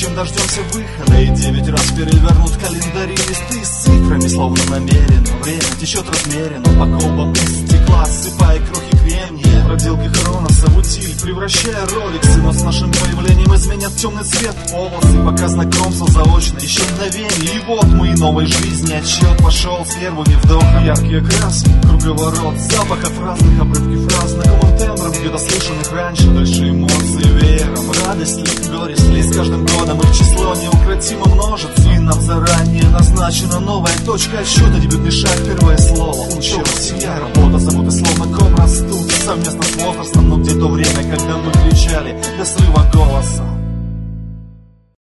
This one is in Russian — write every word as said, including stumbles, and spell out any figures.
чем дождемся выхода. И девять раз перевернут календари, листы с цифрами, словно намеренно. Время течет размеренно по колбам из стекла, ссыпая крохи кремния. Проделки Хроноса в утиль, превращая роликсы. Но с нашим появлением изменят темный цвет волосы. Пока знакомство заочно, еще мгновение. И вот мы новой жизни отсчет пошел с первыми вдохами. Яркие краски, круговорот запахов разных, обрывки фраз, знакомым тембром, где-то слышанных раньше. Дальше эмоции веером, радость ли, горесть ли. С каждым годом их число неукротимо множится. И нам заранее назначена новая точка отсчета. Дебютный шаг, первое слово училась я. Работа, заботы словно ком растут совместно с возрастом. Но где то время, когда мы кричали до срыва голоса.